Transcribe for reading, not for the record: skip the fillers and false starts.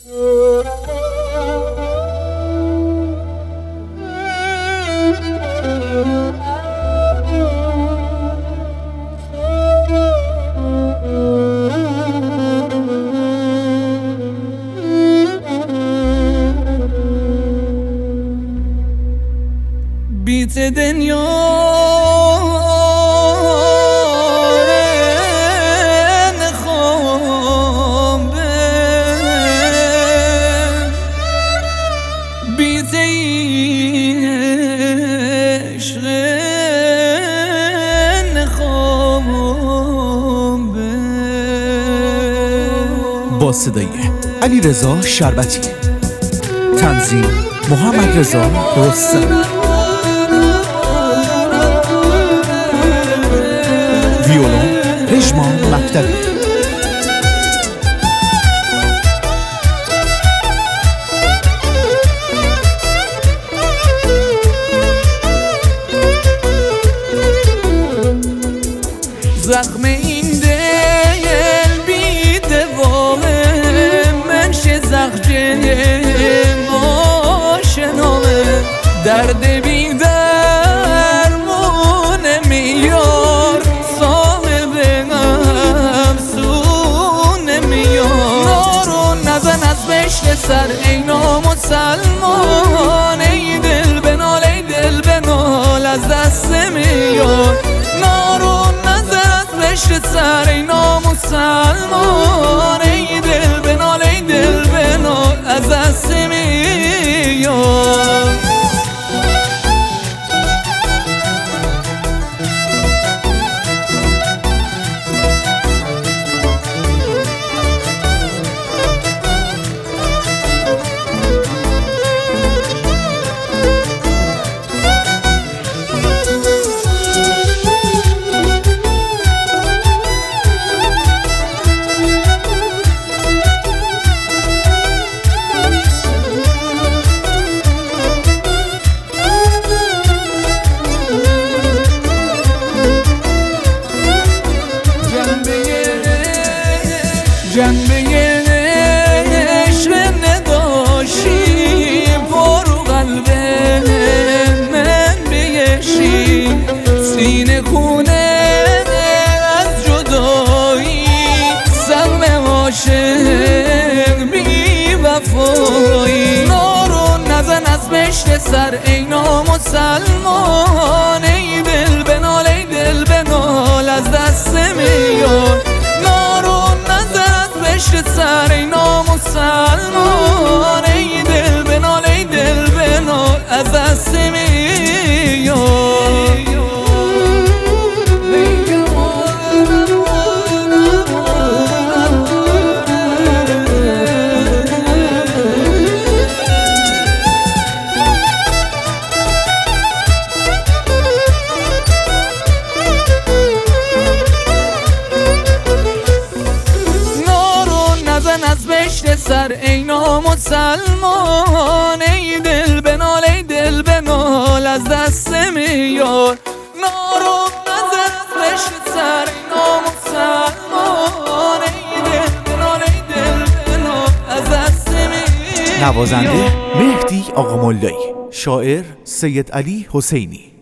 بیت دنیا بیت عشق نخوابه. با صدای علیرضا شربتی، تنظیم محمد رضا رستم، ویولون پژمان مکتبی. زخم این دل بی دوامه، منش زخجه آشنامه، درد بی درمون میار، صاحب افسون میار. نارو نزن از بشت سر ای نامسلمان، ای دل بنال ای دل بنال از دست میار. نارو بشت سر ای نامسلمان، ای دل بنال ای دل بنال از دست میار. جنبه عشق نداشتی، پرو قلب من بیشی، سینه خونه از جدایی، سلم عاشق بی وفایی. نارو نزن از بشت سر ای نامسلمان، ای دل بنال ای دل بنال از دست میار. بشت سر ای نامسلمان، ای دل بنال ای دل بنال از دست میار. از بشت سر ای نامسلمان، ای دل بنال ای دل بنال از دست میار. نارو نزن از بشت سر ای نامسلمان، ای دل بنال ای دل بنال از دست میار. نوازنده مهدی آقا ملایی، شاعر سید علی حسینی.